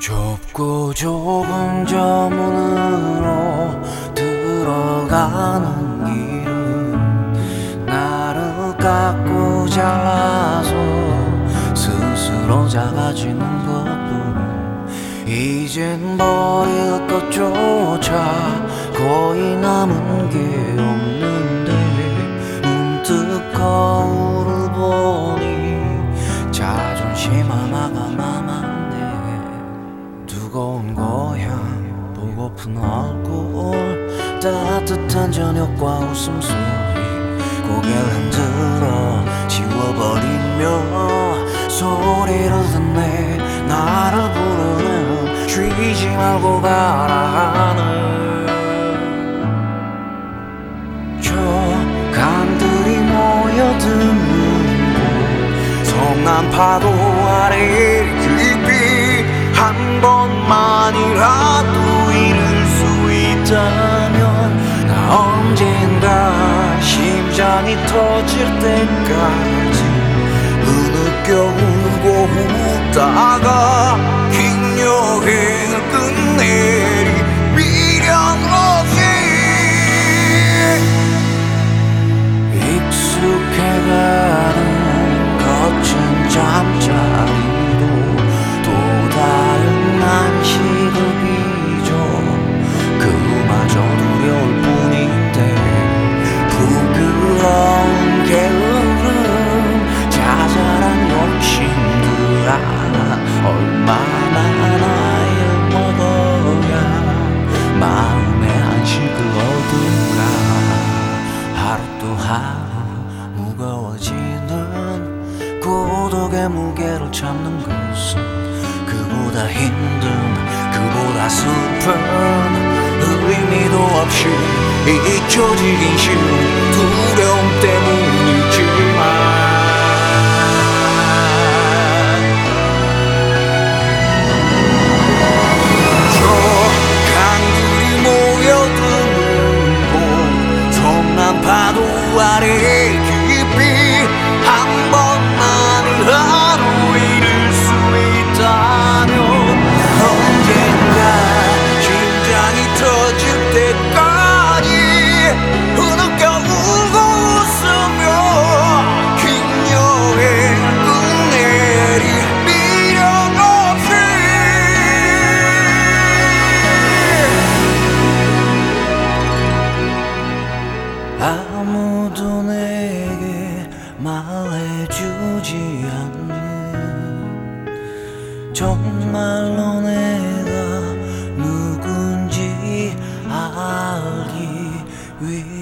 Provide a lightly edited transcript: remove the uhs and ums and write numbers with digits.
좁고 좁은 저 문으로 들어가는 길은 나를 깎고 잘라서 스스로 작아지는 것뿐. 이젠 버릴 것조차 거의 남은 게 없는데 문득 거울을 보니 자존심 하나가 남았네. 뜨거운 고향 보고픈 얼굴 따뜻한 저녁과 웃음소리 고개를 흔들어 지워버리며 소리를 듣네. 나를 부르는 쉬지 말고 가라 하는 저 강들이 모여드는 곳 성난 파도 아래 깊이 한 번만이라도 이룰 수 있다면 나 언젠가 심장이 터질 때까지 흐느껴 울고 웃다가 긴 여행을 끝내리 미련 없이 익숙해가는 거친 잠자리로 또 다른 안식을 빚어 그마저 두려울 뿐인데 부끄러운 게으름 자잘한 욕심들아 얼마나 나이를 먹어야 마음의 안식을 얻을까. 하루 또 하루 무거워지는 고독의 무게를 참는 것은 그보다 힘든 그보다 슬픈 의미도 없이 잊혀지긴 쉬운 두려움 때문이지만 저 강들이 모여드는 곳 성난 파도 아래 깊이 한 번만이라도 이룰 수 있다면 언젠가 심장이 터질 때까지 흐느껴 울고 웃으며 긴 여행을 끝내리 미련 없이. 아무도 내게 말해주지 않는 정말로 내가 누군지 알기 위해